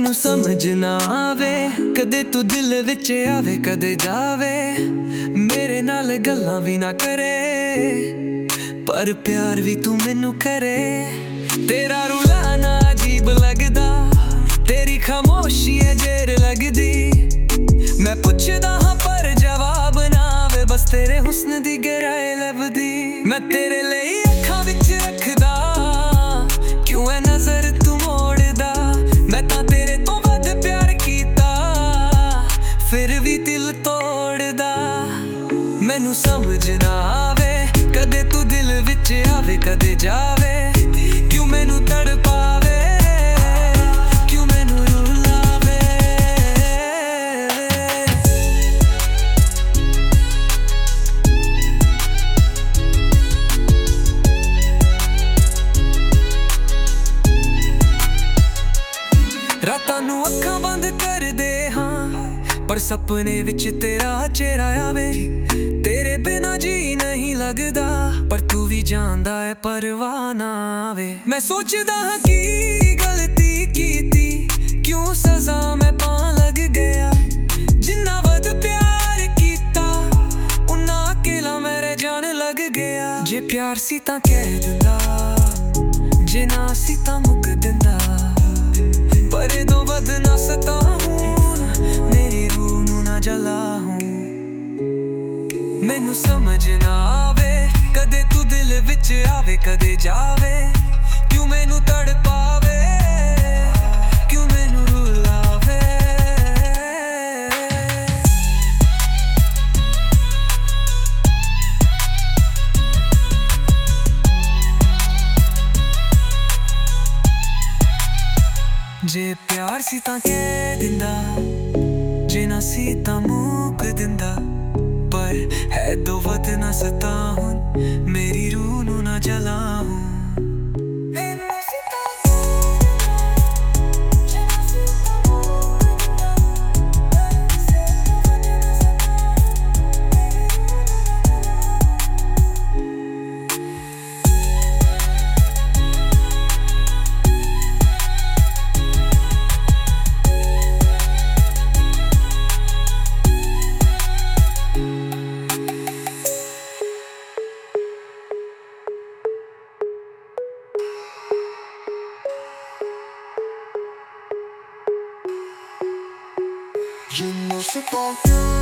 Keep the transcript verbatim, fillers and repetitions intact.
ਮੈਨੂੰ ਸਮਝ ਨਾ ਆਵੇ, ਕਦੇ ਤੂੰ ਦਿਲ ਵਿੱਚ ਆਵੇ ਕਦੇ ਜਾਵੇ। ਮੇਰੇ ਨਾਲ ਗੱਲਾਂ ਵੀ ਨਾ ਕਰੇ, ਪਰ ਪਿਆਰ ਵੀ ਤੂੰ ਮੈਨੂੰ ਕਰੇ। ਤੇਰਾ ਰੁਲਾਨਾ ਅਜੀਬ ਲੱਗਦਾ, ਤੇਰੀ ਖਾਮੋਸ਼ੀ ਹੈ ਜ਼ਹਿਰ ਲੱਗਦੀ। ਮੈਂ ਪੁੱਛਦਾ ਹਾਂ ਪਰ ਜਵਾਬ ਨਾ ਆਵੇ, ਬਸ ਤੇਰੇ ਹੁਸਨ ਦੀ ਗਹਿਰਾਈ ਲੱਭਦੀ। ਮੈਂ ਤੇਰੇ ਲਈ ਅੱਖਾਂ ਵਿੱਚ ਰੱਖਦਾ, ਕਿਉਂ ਐ ਨਜ਼ਰ ਤੂੰ ਮੋੜਦਾ। ਮੈਂ ਤਾਂ ਤੇਰੇ ਤੋਂ ਵੱਧ ਪਿਆਰ ਕੀਤਾ, ਫਿਰ ਵੀ ਦਿਲ ਤੋੜਦਾ। ਮੈਨੂੰ ਸਮਝ ਨਾ ਆਵੇ, ਕਦੇ ਤੂੰ ਦਿਲ ਵਿੱਚ ਆਵੇ ਕਦੇ ਜਾਵੇ। ਕਿਉਂ ਮੈਨੂੰ ਤੜਪਾਵੇ, ਕਿਉਂ ਮੈਨੂੰ ਰੁਲਾਵੇ। ਰਾਤਾਂ ਨੂੰ ਅੱਖਾਂ ਬੰਦ ਕਰਦੇ ਹਾਂ, ਪਰ ਸੁਪਨੇ ਵਿੱਚ ਤੇਰਾ ਚਿਹਰਾ ਆਵੇ। ਤੇਰੇ ਬਿਨਾਂ ਜੀ ਨਹੀਂ ਲੱਗਦਾ, ਪਰ ਤੂੰ ਵੀ ਜਾਣਦਾ ਹੈ ਪਰਵਾਹ ਨਾ ਆਵੇ। ਮੈਂ ਸੋਚਦਾ ਹਾਂ ਕੀ ਗਲਤੀ ਕੀਤੀ, ਕਿਉਂ ਸਜ਼ਾ ਮੈਂ ਪਾਉਣ ਲੱਗ ਗਿਆ। ਜਿੰਨਾ ਵੱਧ ਪਿਆਰ ਕੀਤਾ, ਉਨਾ ਅਕੇਲਾ ਮੇਰੇ ਜਾਣ ਲੱਗ ਗਿਆ। ਜੇ ਪਿਆਰ ਸੀ ਤਾਂ ਕਹਿ ਦਿੰਦਾ, ਜੇ ਨਾ ਸੀ ਤਾਂ ਮੁੱਕ ਦਿੰਦਾ। ਪਰ ਇਹਦੋਂ ਵੱਧ ਨਾ ਸਤਾਉਂ, ਮੇਰੀ ਰੂਹ ਨੂੰ ਨਾ ਜਲਾਉਂ। ਮੈਨੂੰ ਸਮਝ ਨਾ ਆਵੇ, ਕਦੇ ਤੂੰ ਦਿਲ ਵਿੱਚ ਆਵੇ ਕਦੇ ਜਾਵੇ। ਕਿਉਂ ਮੈਨੂੰ ਤੜਪਾਵੇ, ਕਿਉਂ ਮੈਨੂੰ ਰੁਲਾਵੇ। ਜੇ ਪਿਆਰ ਸੀ ਤਾਂ ਕਹਿ ਦਿੰਦਾ, ਜੇ ਨਾ ਸੀ ਤਾਂ ਮੁੱਕ ਦਿੰਦਾ। ਪਰ ਹੈ ਦੋ ਵੱਧ ਨਾ ਸਤਾਉਂ, ਮੇਰੀ ਰੂਹ ਨੂੰ ਨਾ ਜਲਾਉਂ। Je ne sais pas.